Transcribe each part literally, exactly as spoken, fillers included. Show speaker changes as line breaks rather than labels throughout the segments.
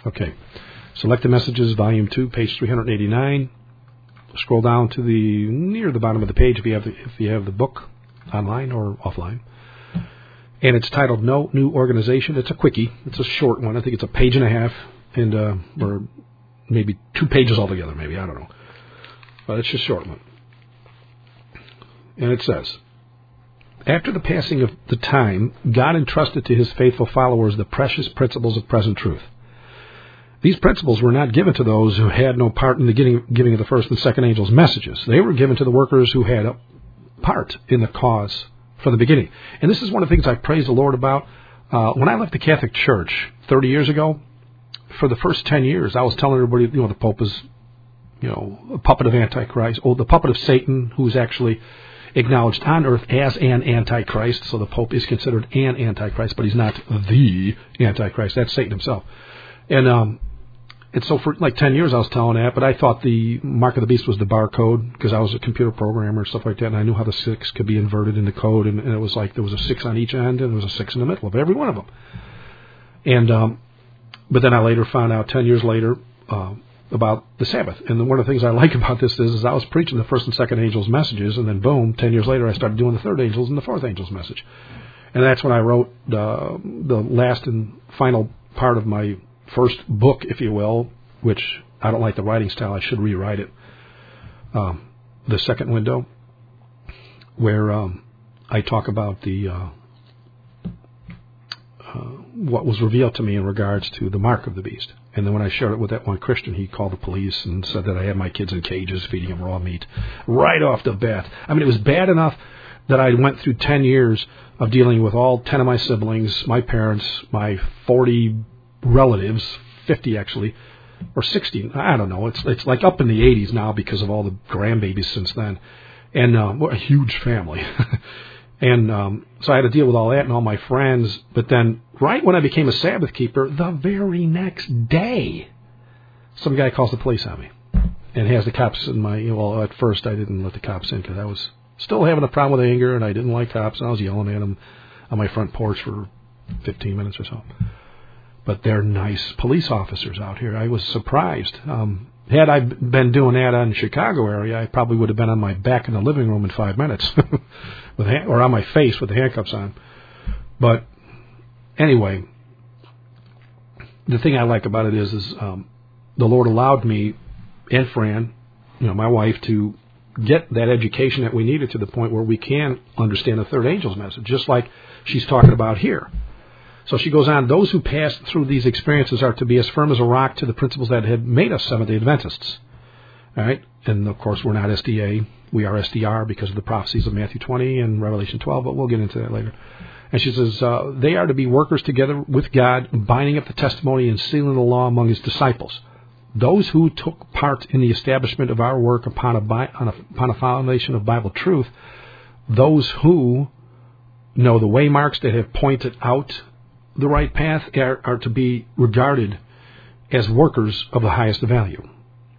Okay. Selected Messages, Volume two, page three eighty-nine. Scroll down to the near the bottom of the page if you have the, if you have the book online or offline. And it's titled No New Organization. It's a quickie. It's a short one. I think it's a page and a half, and uh, or maybe two pages altogether, maybe. I don't know. But it's just a short one. And it says, after the passing of the time, God entrusted to his faithful followers the precious principles of present truth. These principles were not given to those who had no part in the giving, giving of the first and second angels' messages. They were given to the workers who had a part in the cause from the beginning. And this is one of the things I praise the Lord about. Uh, when I left the Catholic Church thirty years ago, for the first ten years, I was telling everybody, you know, the Pope is, you know, a puppet of Antichrist, or the puppet of Satan, who's actually acknowledged on earth as an Antichrist. So the Pope is considered an Antichrist, but he's not the Antichrist. That's Satan himself. And um, and so for like ten years I was telling that, but I thought the mark of the beast was the barcode because I was a computer programmer and stuff like that, and I knew how the six could be inverted in the code, and, and it was like there was a six on each end, and there was a six in the middle of every one of them. And um, but then I later found out, ten years later, uh, about the Sabbath. And then one of the things I like about this is, is I was preaching the first and second angel's messages, and then boom, ten years later I started doing the third angel's and the fourth angel's message. And that's when I wrote uh, the last and final part of my first book, if you will, which I don't like the writing style. I should rewrite it. Um, the second window, where um, I talk about the uh, uh, what was revealed to me in regards to the mark of the beast. And then when I shared it with that one Christian, he called the police and said that I had my kids in cages feeding them raw meat right off the bat. I mean, it was bad enough that I went through ten years of dealing with all ten of my siblings, my parents, my forty relatives, fifty actually, or sixty, I don't know. It's it's like up in the eighties now because of all the grandbabies since then. And uh, we're a huge family. and um, so I had to deal with all that and all my friends. But then right when I became a Sabbath keeper, the very next day, some guy calls the police on me and has the cops in my, you know, well, at first I didn't let the cops in because I was still having a problem with anger and I didn't like cops, and I was yelling at them on my front porch for fifteen minutes or so. But they're nice police officers out here. I was surprised. Um, had I been doing that in the Chicago area, I probably would have been on my back in the living room in five minutes, with hand, or on my face with the handcuffs on. But anyway, the thing I like about it is, is um, the Lord allowed me and Fran, you know, my wife, to get that education that we needed to the point where we can understand the third angel's message, just like she's talking about here. So she goes on, those who passed through these experiences are to be as firm as a rock to the principles that had made us Seventh-day Adventists. All right? And, of course, we're not S D A. We are S D R because of the prophecies of Matthew twenty and Revelation twelve, but we'll get into that later. And she says, uh, they are to be workers together with God, binding up the testimony and sealing the law among his disciples. Those who took part in the establishment of our work upon a, on a, upon a foundation of Bible truth, those who know the waymarks that have pointed out the right path are, are to be regarded as workers of the highest value.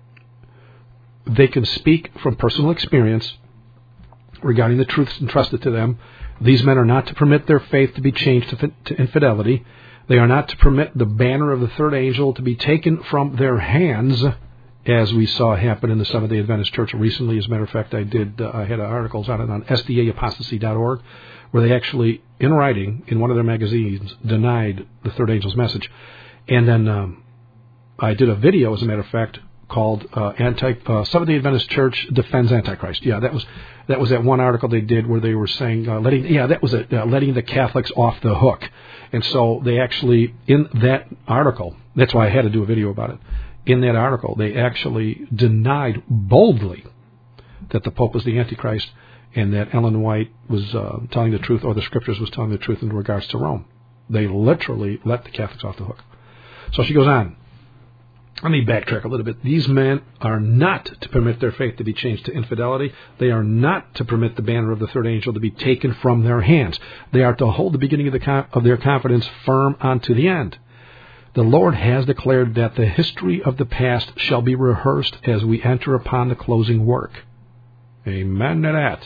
They can speak from personal experience regarding the truths entrusted to them. These men are not to permit their faith to be changed to, to infidelity. They are not to permit the banner of the third angel to be taken from their hands, as we saw happen in the Seventh-day Adventist Church recently. As a matter of fact, I did. Uh, I had articles on it on S D A apostasy dot org, where they actually, in writing, in one of their magazines, denied the third angel's message. And then um, I did a video, as a matter of fact, called uh, Anti uh, Seventh-day Adventist Church Defends Antichrist. Yeah, that was that was that one article they did where they were saying, uh, letting yeah, that was it, uh, letting the Catholics off the hook. And so they actually, in that article, that's why I had to do a video about it, in that article, they actually denied boldly that the Pope was the Antichrist and that Ellen White was uh, telling the truth, or the Scriptures was telling the truth in regards to Rome. They literally let the Catholics off the hook. So she goes on. Let me backtrack a little bit. These men are not to permit their faith to be changed to infidelity. They are not to permit the banner of the third angel to be taken from their hands. They are to hold the beginning of, the con- of their confidence firm unto the end. The Lord has declared that the history of the past shall be rehearsed as we enter upon the closing work. Amen to that.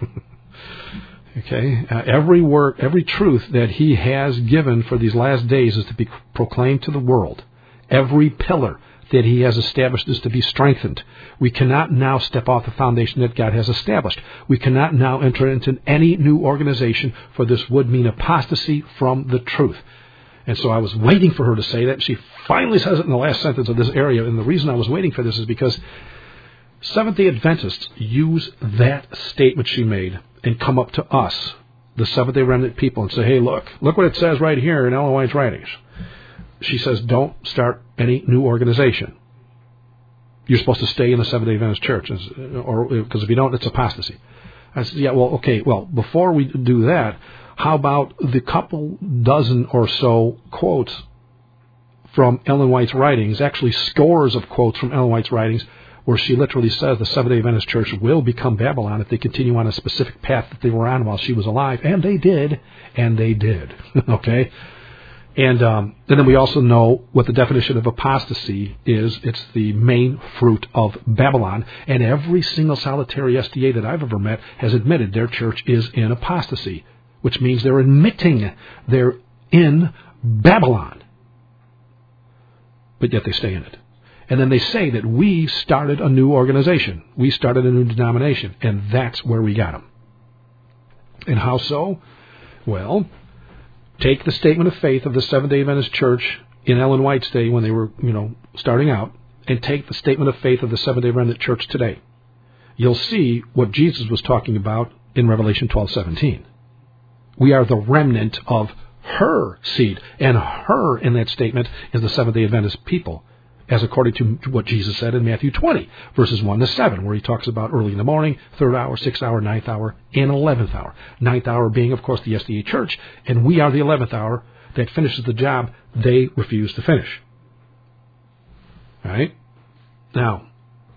Okay, uh, every work, every truth that he has given for these last days is to be proclaimed to the world. Every pillar that he has established is to be strengthened. We cannot now step off the foundation that God has established. We cannot now enter into any new organization, for this would mean apostasy from the truth. And so I was waiting for her to say that. She finally says it in the last sentence of this area. And the reason I was waiting for this is because Seventh-day Adventists use that statement she made and come up to us, the Seventh-day Remnant people, and say, hey, look, look what it says right here in Ellen White's writings. She says, don't start any new organization. You're supposed to stay in the Seventh-day Adventist Church, or because if you don't, it's apostasy. I said, yeah, well, okay, well, before we do that, how about the couple dozen or so quotes from Ellen White's writings, actually scores of quotes from Ellen White's writings, where she literally says the Seventh-day Adventist Church will become Babylon if they continue on a specific path that they were on while she was alive. And they did. And they did. Okay? And, um, and then we also know what the definition of apostasy is. It's the main fruit of Babylon. And every single solitary S D A that I've ever met has admitted their church is in apostasy, which means they're admitting they're in Babylon. But yet they stay in it. And then they say that we started a new organization. We started a new denomination. And that's where we got them. And how so? Well, take the statement of faith of the Seventh-day Adventist Church in Ellen White's day when they were, you know, starting out, and take the statement of faith of the Seventh-day Remnant Church today. You'll see what Jesus was talking about in Revelation twelve seventeen. We are the remnant of her seed. And her in that statement is the Seventh-day Adventist people, as according to what Jesus said in Matthew twenty, verses one to seven, where he talks about early in the morning, third hour, sixth hour, ninth hour, and eleventh hour. Ninth hour being, of course, the S D A Church, and we are the eleventh hour that finishes the job they refuse to finish. All right? Now,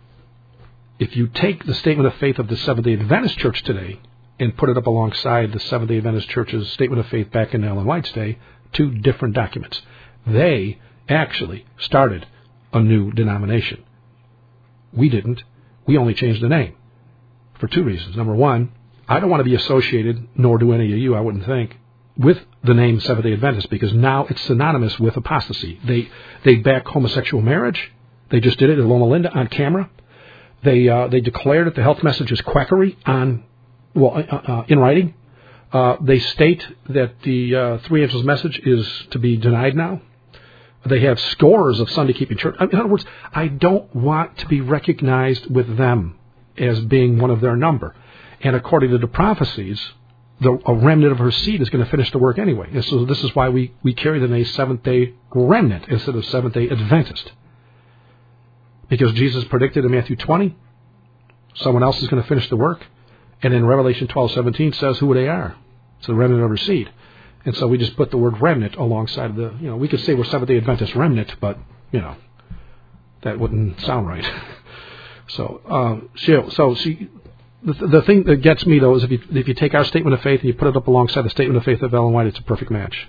if you take the statement of faith of the Seventh-day Adventist Church today and put it up alongside the Seventh-day Adventist Church's statement of faith back in Ellen White's day, two different documents. They actually started a new denomination. We didn't. We only changed the name for two reasons. Number one, I don't want to be associated, nor do any of you, I wouldn't think, with the name Seventh-day Adventist, because now it's synonymous with apostasy. They they back homosexual marriage. They just did it at Loma Linda on camera. They uh, they declared that the health message is quackery on well uh, uh, in writing. Uh, they state that the uh, Three Angels message is to be denied now. They have scores of Sunday-keeping church. In other words, I don't want to be recognized with them as being one of their number. And according to the prophecies, the, a remnant of her seed is going to finish the work anyway. And so this is why we, we carry the name Seventh-day Remnant instead of Seventh-day Adventist. Because Jesus predicted in Matthew twenty, someone else is going to finish the work. And in Revelation twelve seventeen says who they are. It's the remnant of her seed. And so we just put the word remnant alongside of the, you know, we could say we're Seventh-day Adventist remnant, but, you know, that wouldn't sound right. so, um, she, so she, the, the thing that gets me, though, is if you, if you take our statement of faith and you put it up alongside the statement of faith of Ellen White, it's a perfect match.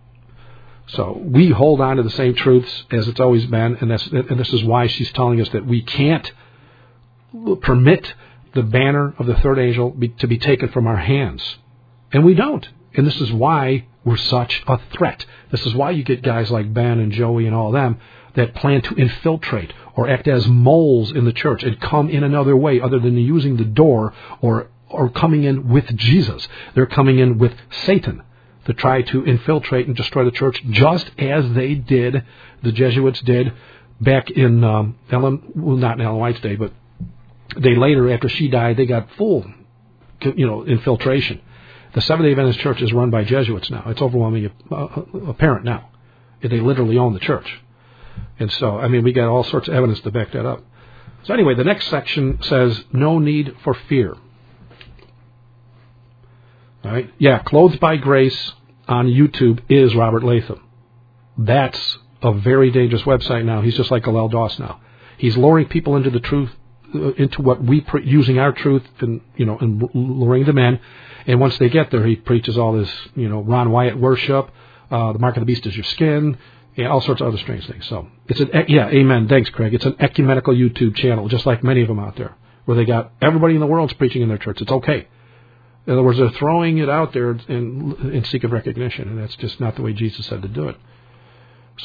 So we hold on to the same truths as it's always been, and, that's, and this is why she's telling us that we can't permit the banner of the third angel be, to be taken from our hands. And we don't. And this is why we're such a threat. This is why you get guys like Ben and Joey and all them that plan to infiltrate or act as moles in the church and come in another way other than using the door or or coming in with Jesus. They're coming in with Satan to try to infiltrate and destroy the church, just as they did, the Jesuits did back in um, Ellen, well, not in Ellen White's day, but they later, after she died, they got full, you know, infiltration. The Seventh-day Adventist Church is run by Jesuits now. It's overwhelmingly uh, apparent now. They literally own the church. And so, I mean, we got all sorts of evidence to back that up. So anyway, the next section says, no need for fear. All right? Yeah, Clothed by Grace on YouTube is Robert Latham. That's a very dangerous website now. He's just like Galel Doss now. He's luring people into the truth, uh, into what we, pre- using our truth and, you know, and luring them in. And once they get there, he preaches all this, you know, Ron Wyatt worship, uh, the mark of the beast is your skin, and all sorts of other strange things. So it's an, yeah, amen. Thanks, Craig. It's an ecumenical YouTube channel, just like many of them out there, where they got everybody in the world's preaching in their church. It's okay. In other words, they're throwing it out there in, in seek of recognition, and that's just not the way Jesus said to do it. So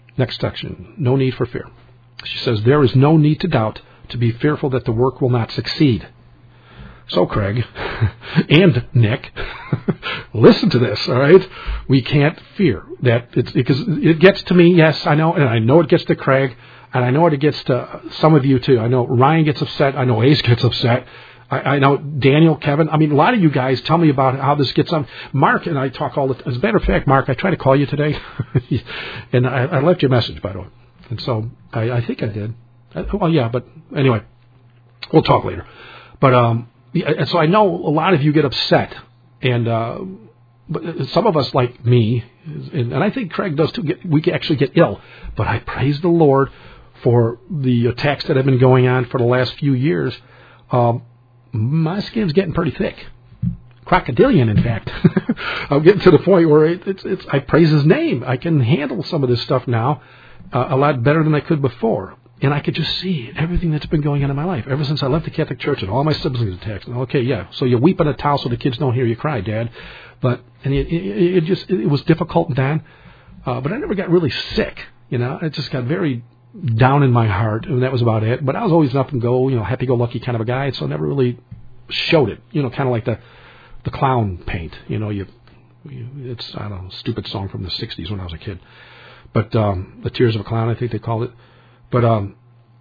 Next section, no need for fear. She says, there is no need to doubt, to be fearful that the work will not succeed. So, Craig and Nick, listen to this, all right? We can't fear that it's because it gets to me, yes, I know, and I know it gets to Craig, and I know it gets to some of you too. I know Ryan gets upset. I know Ace gets upset. I, I know Daniel, Kevin. I mean, a lot of you guys tell me about how this gets on. Mark and I talk all the time. As a matter of fact, Mark, I tried to call you today, and I, I left you a message, by the way. And so I, I think I did. I, well, yeah, but anyway, we'll talk later. But um, yeah, and so I know a lot of you get upset, and uh, but some of us, like me, and, and I think Craig does too, get, we actually get ill. But I praise the Lord for the attacks that have been going on for the last few years. Um, my skin's getting pretty thick. Crocodilian, in fact. I'm getting to the point where it, it's, it's, I praise His name. I can handle some of this stuff now uh, a lot better than I could before. And I could just see everything that's been going on in my life ever since I left the Catholic Church and all my siblings attacked. Okay, yeah, so you weep on a towel so the kids don't hear you cry, Dad. But and it, it, it just it was difficult then. Uh, but I never got really sick. You know, it just got very down in my heart, and that was about it. But I was always an up and go, you know, happy-go-lucky kind of a guy, so I never really showed it. You know, kind of like the the clown paint. You know, you, you it's I don't know, stupid song from the sixties when I was a kid. But um, the Tears of a Clown, I think they called it. But, um,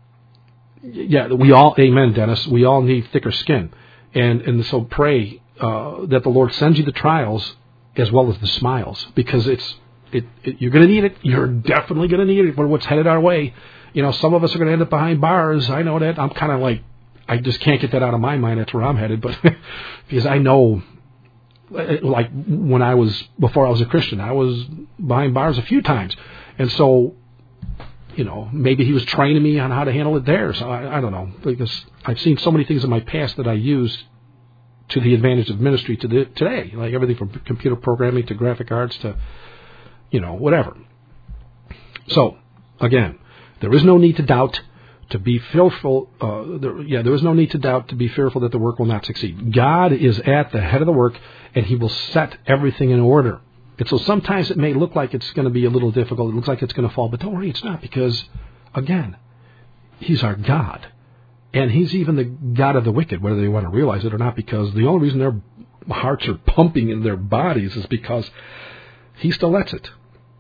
yeah, we all, amen, Dennis, we all need thicker skin. And and so pray uh, that the Lord sends you the trials as well as the smiles, because it's it, it you're going to need it. You're definitely going to need it for what's headed our way. You know, some of us are going to end up behind bars. I know that. I'm kind of like, I just can't get that out of my mind. That's where I'm headed. But because I know, like when I was, before I was a Christian, I was behind bars a few times. And so, you know, maybe He was training me on how to handle it there. So I, I don't know, because I've seen so many things in my past that I used to the advantage of ministry to the, today, like everything from computer programming to graphic arts to, you know, whatever. So, again, there is no need to doubt, to be fearful. Uh, there, yeah, there is no need to doubt, to be fearful that the work will not succeed. God is at the head of the work, and He will set everything in order. And so sometimes it may look like it's going to be a little difficult. It looks like it's going to fall. But don't worry, it's not, because, again, He's our God. And He's even the God of the wicked, whether they want to realize it or not, because the only reason their hearts are pumping in their bodies is because He still lets it.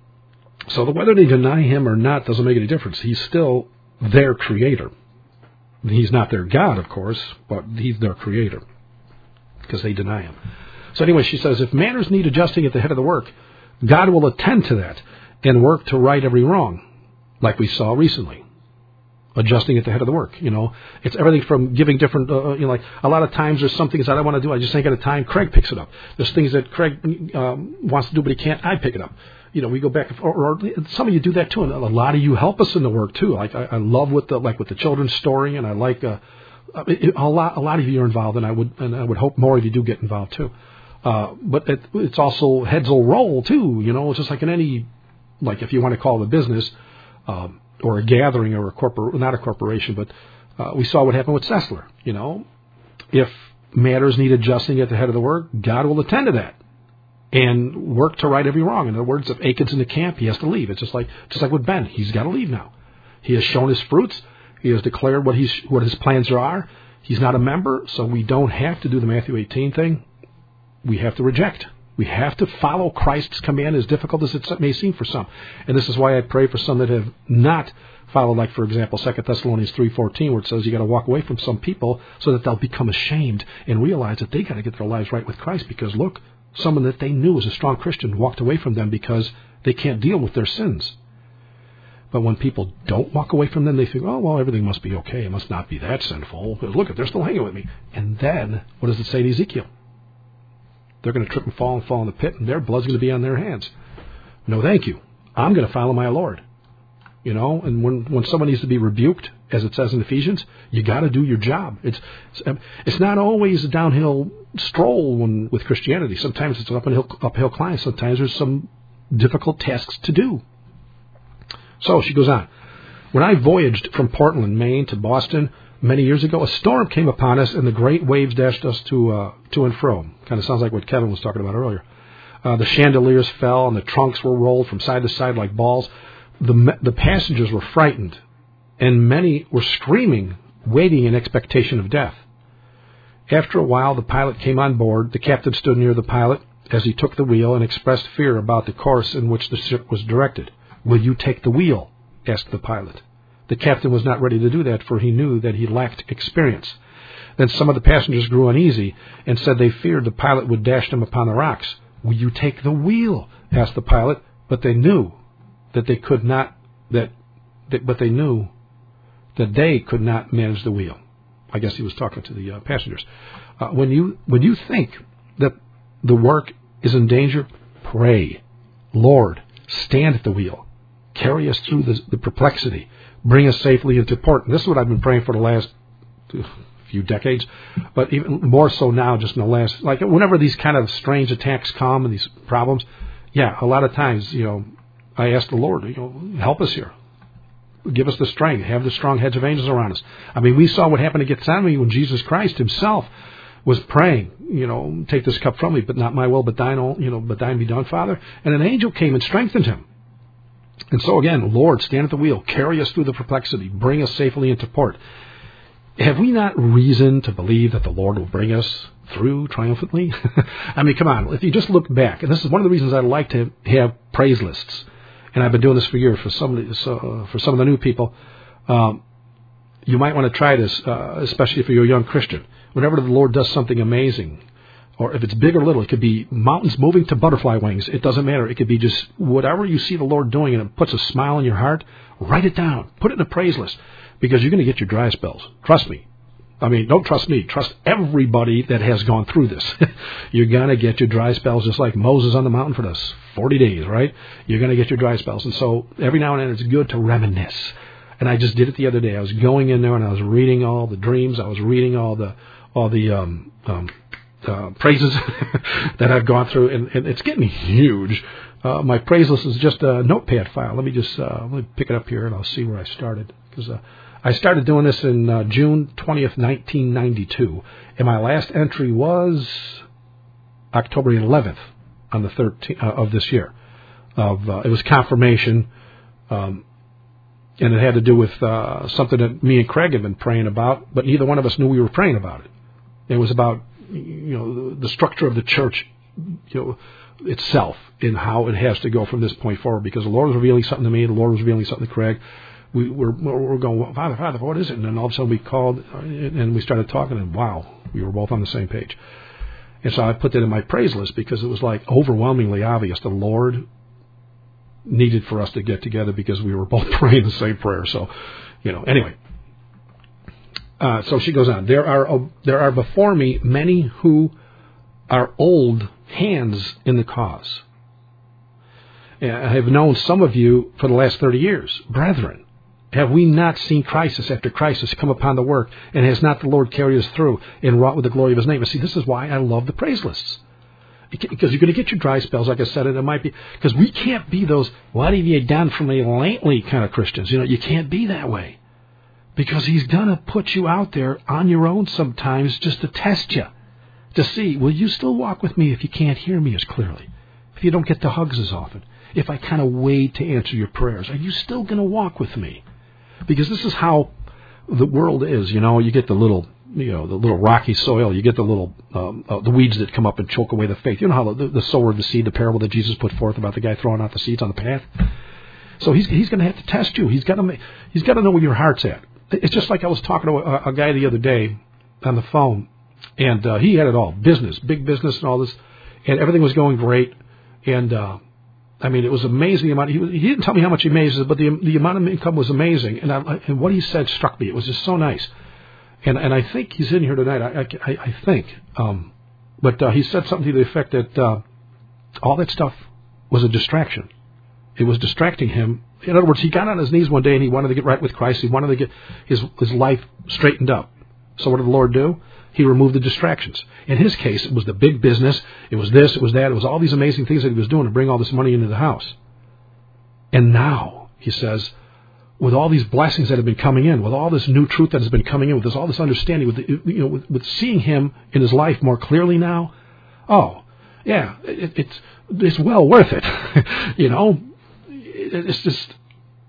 So whether they deny Him or not doesn't make any difference. He's still their Creator. He's not their God, of course, but He's their Creator, because they deny Him. So anyway, she says, if matters need adjusting at the head of the work, God will attend to that and work to right every wrong, like we saw recently. Adjusting at the head of the work, you know. It's everything from giving different, uh, you know, like a lot of times there's some things that I want to do, I just ain't got the time, Craig picks it up. There's things that Craig um, wants to do but he can't, I pick it up. You know, we go back, or, or some of you do that too, and a lot of you help us in the work too. Like I, I love with the, like with the children's story, and I like, uh, it, a lot, a lot of you are involved, and I would, and I would hope more of you do get involved too. Uh, but it, it's also heads will roll too, you know. It's just like in any, like if you want to call it a business, um, or a gathering, or a corpor, not a corporation, but uh, we saw what happened with Sessler. You know, if matters need adjusting at the head of the work, God will attend to that and work to right every wrong. In other words, if Aiken's in the camp, he has to leave. It's just like just like with Ben, he's got to leave now. He has shown his fruits. He has declared what he's what his plans are. He's not a member, so we don't have to do the Matthew eighteen thing. We have to reject. We have to follow Christ's command, as difficult as it may seem for some. And this is why I pray for some that have not followed, like, for example, Second Thessalonians three fourteen, where it says you got to walk away from some people so that they'll become ashamed and realize that they got to get their lives right with Christ. Because, look, someone that they knew was a strong Christian walked away from them because they can't deal with their sins. But when people don't walk away from them, they think, oh, well, everything must be okay. It must not be that sinful. Look, they're still hanging with me. And then, what does it say in Ezekiel? They're going to trip and fall and fall in the pit, and their blood's going to be on their hands. No, thank you. I'm going to follow my Lord. You know, and when, when someone needs to be rebuked, as it says in Ephesians, you got to do your job. It's it's not always a downhill stroll when, with Christianity. Sometimes it's an uphill, uphill climb. Sometimes there's some difficult tasks to do. So she goes on. When I voyaged from Portland, Maine to Boston many years ago, a storm came upon us, and the great waves dashed us to uh, to and fro. Kind of sounds like what Kevin was talking about earlier. Uh, the chandeliers fell, and the trunks were rolled from side to side like balls. the the passengers were frightened, and many were screaming, waiting in expectation of death. After a while, the pilot came on board. The captain stood near the pilot as he took the wheel and expressed fear about the course in which the ship was directed. "Will you take the wheel?" asked the pilot. The captain was not ready to do that, for he knew that he lacked experience. Then some of the passengers grew uneasy and said they feared the pilot would dash them upon the rocks. "Will you take the wheel?" asked the pilot, but they knew that they could not, that, that but they knew that they could not manage the wheel. I guess he was talking to the uh, passengers. Uh, when you when you think that the work is in danger, pray, "Lord, stand at the wheel. Carry us through the, the perplexity. Bring us safely into port." And this is what I've been praying for the last few decades, but even more so now, just in the last, like whenever these kind of strange attacks come and these problems, yeah, a lot of times, you know, I ask the Lord, you know, help us here. Give us the strength. Have the strong hedge of angels around us. I mean, we saw what happened to Gethsemane when Jesus Christ himself was praying, you know, "Take this cup from me, but not my will, but thine, you know, but thine be done, Father." And an angel came and strengthened him. And so again, "Lord, stand at the wheel. Carry us through the perplexity. Bring us safely into port." Have we not reason to believe that the Lord will bring us through triumphantly? I mean, come on. If you just look back, and this is one of the reasons I like to have praise lists, and I've been doing this for years for some of the, so, for some of the new people. Um, you might want to try this, uh, especially if you're a young Christian. Whenever the Lord does something amazing, or if it's big or little, it could be mountains moving to butterfly wings. It doesn't matter. It could be just whatever you see the Lord doing and it puts a smile on your heart, write it down. Put it in a praise list, because you're going to get your dry spells. Trust me. I mean, don't trust me. Trust everybody that has gone through this. You're going to get your dry spells, just like Moses on the mountain for those forty days, right? You're going to get your dry spells. And so every now and then it's good to reminisce. And I just did it the other day. I was going in there and I was reading all the dreams. I was reading all the all the um, um, uh, praises that I've gone through, and, and it's getting huge. Uh, my praise list is just a notepad file. Let me just uh, let me pick it up here, and I'll see where I started, because uh, I started doing this in uh, June twentieth, nineteen ninety-two, and my last entry was October eleventh on the thirteenth uh, of this year. Of uh, it was confirmation, um, and it had to do with uh, something that me and Craig had been praying about, but neither one of us knew we were praying about it. It was about, you know, the structure of the church, you know, itself, and how it has to go from this point forward, because the Lord was revealing something to me, the Lord was revealing something to Craig. We were, we're going, well, Father, Father, what is it? And then all of a sudden we called, and we started talking, and wow, we were both on the same page. And so I put that in my praise list, because it was like overwhelmingly obvious the Lord needed for us to get together, because we were both praying the same prayer. So, you know, anyway. Uh, so she goes on. There are uh, there are before me many who are old hands in the cause. And I have known some of you for the last thirty years. Brethren, have we not seen crisis after crisis come upon the work, and has not the Lord carried us through and wrought with the glory of his name? And see, this is why I love the praise lists. Because you're going to get your dry spells, like I said, and it might be, because we can't be those, what have you done for me lately kind of Christians. You know, you can't be that way. Because he's going to put you out there on your own sometimes, just to test you, to see, will you still walk with me if you can't hear me as clearly? If you don't get the hugs as often? If I kind of wait to answer your prayers, are you still going to walk with me? Because this is how the world is. You know, you get the little, you know, the little rocky soil. You get the little, um, uh, the weeds that come up and choke away the faith. You know how the, the sower of the seed, the parable that Jesus put forth about the guy throwing out the seeds on the path. So he's he's going to have to test you. He's got to he's got to know where your heart's at. It's just like I was talking to a, a guy the other day on the phone, and uh, he had it all, business, big business, and all this, and everything was going great. And uh, I mean, it was amazing the amount. He, he didn't tell me how much he made, but the the amount of income was amazing. And I, and what he said struck me. It was just so nice. And and I think he's in here tonight. I I, I think, um, but uh, he said something to the effect that uh, all that stuff was a distraction. It was distracting him. In other words, he got on his knees one day and he wanted to get right with Christ. He wanted to get his his life straightened up. So what did the Lord do? He removed the distractions. In his case, it was the big business. It was this, it was that. It was all these amazing things that he was doing to bring all this money into the house. And now, he says, with all these blessings that have been coming in, with all this new truth that has been coming in, with this, all this understanding, with the, you know, with, with seeing him in his life more clearly now, oh, yeah, it, it's it's well worth it. You know, it, it's just,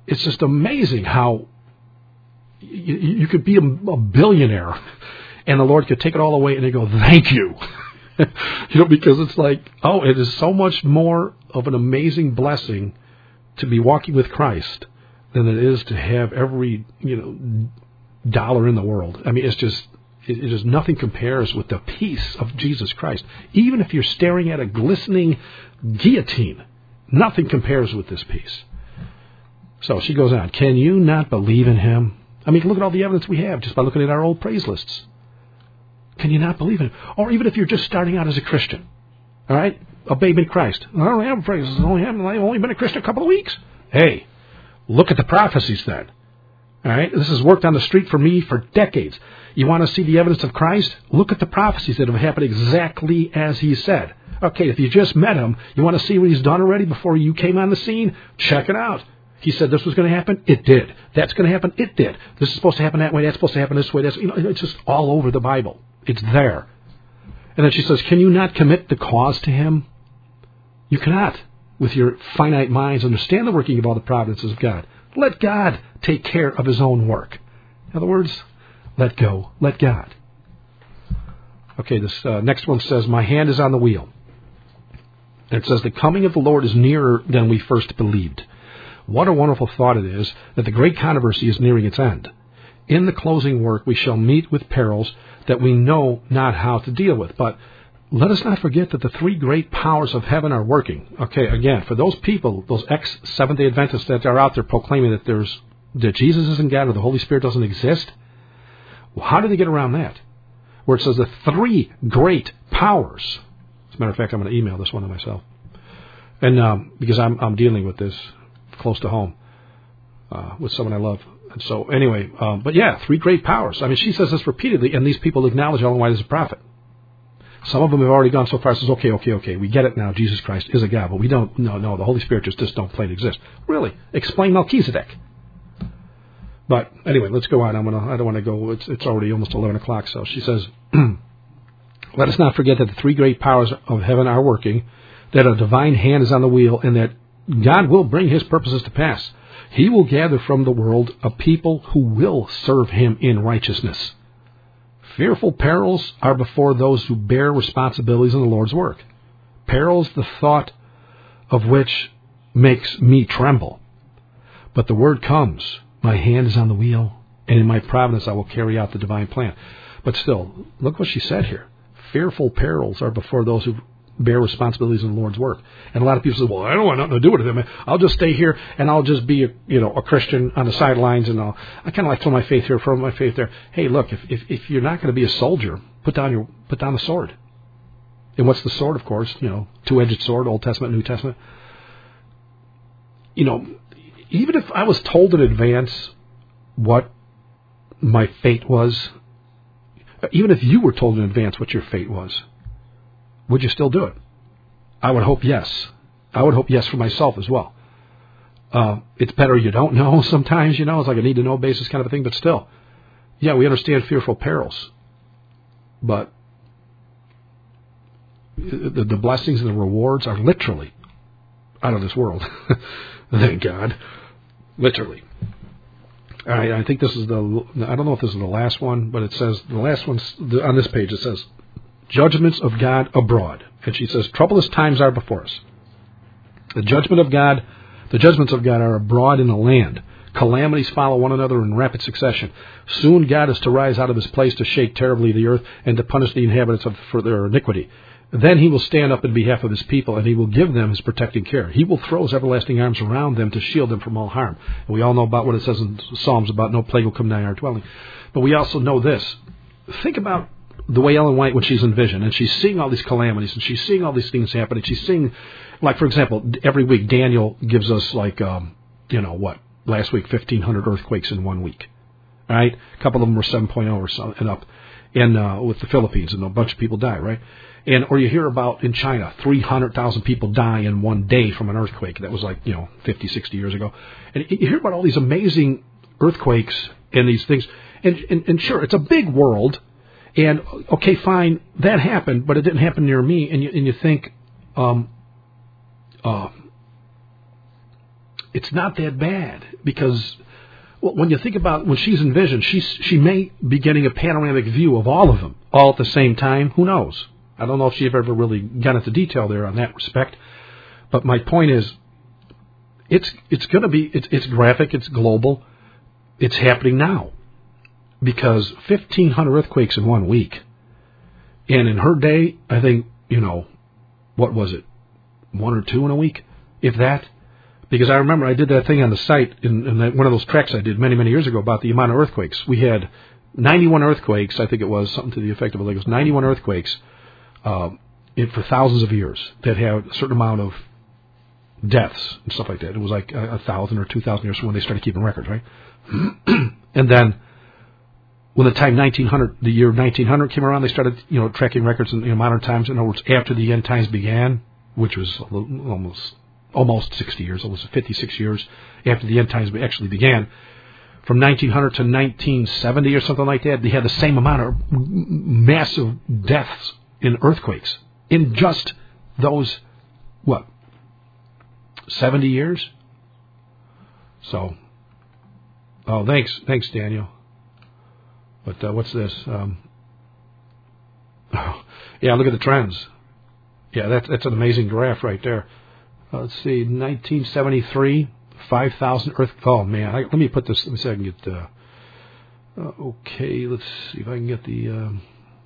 it's just amazing how you, you could be a, a billionaire and the Lord could take it all away and they go, thank you. You know, because it's like, oh, it is so much more of an amazing blessing to be walking with Christ than it is to have every, you know, dollar in the world. I mean, it's just, it, it is nothing compares with the peace of Jesus Christ. Even if you're staring at a glistening guillotine, nothing compares with this peace. So she goes on, can you not believe in him? I mean, look at all the evidence we have just by looking at our old praise lists. Can you not believe in him? Or even if you're just starting out as a Christian, all right, a babe in Christ. I don't have praise lists. I've only, I've only been a Christian a couple of weeks. Hey, look at the prophecies then. All right, this has worked on the street for me for decades. You want to see the evidence of Christ? Look at the prophecies that have happened exactly as he said. Okay, if you just met him, you want to see what he's done already before you came on the scene? Check it out. He said this was going to happen. It did. That's going to happen. It did. This is supposed to happen that way. That's supposed to happen this way. That's, you know, it's just all over the Bible. It's there. And then she says, can you not commit the cause to him? You cannot, with your finite minds, understand the working of all the providences of God. Let God take care of his own work. In other words, let go. Let God. Okay, this uh, next one says, my hand is on the wheel. And it says, the coming of the Lord is nearer than we first believed. What a wonderful thought it is that the great controversy is nearing its end. In the closing work, we shall meet with perils that we know not how to deal with. But let us not forget that the three great powers of heaven are working. Okay, again, for those people, those ex-Seventh-day Adventists that are out there proclaiming that there's that Jesus isn't God or the Holy Spirit doesn't exist, well, how do they get around that? Where it says the three great powers. As a matter of fact, I'm going to email this one to myself. And um, because I'm, I'm dealing with this close to home uh, with someone I love. And so anyway, um, but yeah, three great powers. I mean, she says this repeatedly, and these people acknowledge Ellen White as a prophet. Some of them have already gone so far as says, okay, okay, okay, we get it now. Jesus Christ is a God, but we don't, no, no, the Holy Spirit just, just don't plain exist. Really? Explain Melchizedek. But anyway, let's go on. I'm gonna, I don't want to go, it's, it's already almost eleven o'clock. So she says, let us not forget that the three great powers of heaven are working, that a divine hand is on the wheel, and that God will bring his purposes to pass. He will gather from the world a people who will serve him in righteousness. Fearful perils are before those who bear responsibilities in the Lord's work. Perils, the thought of which makes me tremble. But the word comes, my hand is on the wheel, and in my providence I will carry out the divine plan. But still, look what she said here. Fearful perils are before those who bear responsibilities in the Lord's work. And a lot of people say, well, I don't want nothing to do with it. I'll just stay here and I'll just be a, you know, a Christian on the sidelines, and I'll, I kind of like throw my faith here, throw my faith there. Hey, look, if, if, if you're not going to be a soldier, put down your, put down the sword. And what's the sword, of course? You know, two-edged sword, Old Testament, New Testament. You know, even if I was told in advance what my fate was, even if you were told in advance what your fate was, would you still do it? I would hope yes. I would hope yes for myself as well. Uh, it's better you don't know sometimes, you know. It's like a need-to-know basis kind of a thing, but still. Yeah, we understand fearful perils. But the, the blessings and the rewards are literally out of this world. Thank God. Literally. All right, I think this is the, I don't know if this is the last one, but it says, the last one on this page, it says, judgments of God abroad. And she says, troublous times are before us. The judgment of God, the judgments of God are abroad in the land. Calamities follow one another in rapid succession. Soon God is to rise out of his place to shake terribly the earth and to punish the inhabitants of, for their iniquity. Then he will stand up in behalf of his people, and he will give them his protecting care. He will throw his everlasting arms around them to shield them from all harm. And we all know about what it says in Psalms about no plague will come nigh our dwelling. But we also know this. Think about the way Ellen White, when she's in vision, and she's seeing all these calamities, and she's seeing all these things happening. She's seeing, like, for example, every week Daniel gives us, like, um, you know, what? Last week, fifteen hundred earthquakes in one week. All right? A couple of them were seven point oh or so and up. And uh, with the Philippines, and a bunch of people die, right? And or you hear about in China, three hundred thousand people die in one day from an earthquake. That was like, you know, fifty, sixty years ago. And you hear about all these amazing earthquakes and these things. And, and, and sure, it's a big world. And, okay, fine, that happened, but it didn't happen near me. And you, and you think, um, uh, it's not that bad because well, when you think about when she's in vision, she's, she may be getting a panoramic view of all of them all at the same time. Who knows? I don't know if she's ever really got into detail there on that respect. But my point is, it's it's going to be, it's, it's graphic, it's global, it's happening now. Because fifteen hundred earthquakes in one week. And in her day, I think, you know, what was it? One or two in a week, if that. Because I remember I did that thing on the site in, in that, one of those treks I did many, many years ago about the amount of earthquakes. We had ninety-one earthquakes, I think it was, something to the effect of like it was ninety-one earthquakes uh, in, for thousands of years that had a certain amount of deaths and stuff like that. It was like a, a thousand or two thousand years from when they started keeping records, right? And then when the time nineteen hundred, the year nineteen hundred came around, they started, you know, tracking records in, in modern times. In other words, after the end times began, which was almost almost sixty years, almost fifty-six years after the end times actually began. From nineteen hundred to nineteen seventy or something like that, they had the same amount of massive deaths in earthquakes in just those, what, seventy years? So, oh, thanks, thanks, Daniel. But uh, what's this? Um, oh, yeah, look at the trends. Yeah, that's that's an amazing graph right there. Uh, let's see, nineteen seventy-three, five thousand earth. Oh man, I, let me put this. Let me see if I can get. Uh, uh, okay, let's see if I can get the um,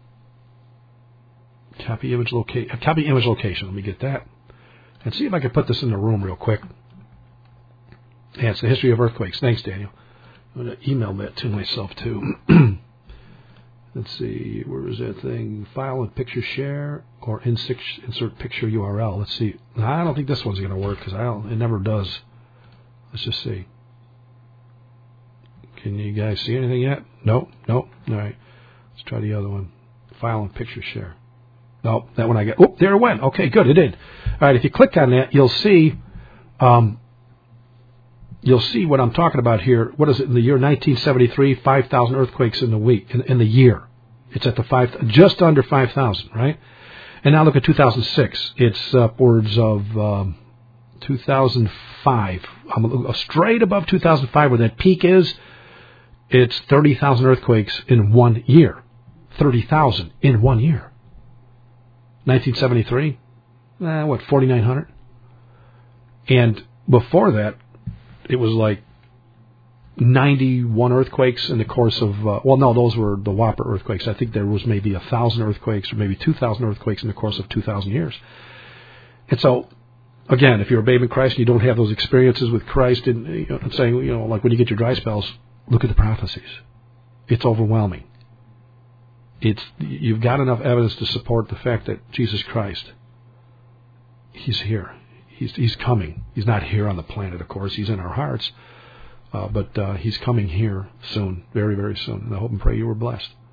copy image location. Copy image location. Let me get that, and see if I can put this in the room real quick. Yeah, it's the history of earthquakes. Thanks, Daniel. I'm going to email that to myself too. Let's see, where is that thing? File and picture share or insert, insert picture U R L. Let's see. I don't think this one's going to work because I don't. It never does. Let's just see. Can you guys see anything yet? Nope. Nope. All right. Let's try the other one. File and picture share. Nope. That one I got. Oh, there it went. Okay, good. It did. All right. If you click on that, you'll see. Um, You'll see what I'm talking about here. What is it? In the year nineteen seventy-three, five thousand earthquakes in the week, in, in the year. It's at the five, just under five thousand, right? And now look at two thousand six. It's upwards of um, two thousand five. I'm straight above two thousand five where that peak is. It's thirty thousand earthquakes in one year. thirty thousand in one year. nineteen seventy-three, eh, what, forty-nine hundred? And before that, it was like ninety-one earthquakes in the course of, uh, well, no, those were the Whopper earthquakes. I think there was maybe one thousand earthquakes or maybe two thousand earthquakes in the course of two thousand years. And so, again, if you're a babe in Christ and you don't have those experiences with Christ, and you know, I'm saying, you know, like when you get your dry spells, look at the prophecies. It's overwhelming. It's, you've got enough evidence to support the fact that Jesus Christ, He's here. He's, he's coming. He's not here on the planet, of course. He's in our hearts. Uh, but uh, He's coming here soon, very, very soon. And I hope and pray you were blessed.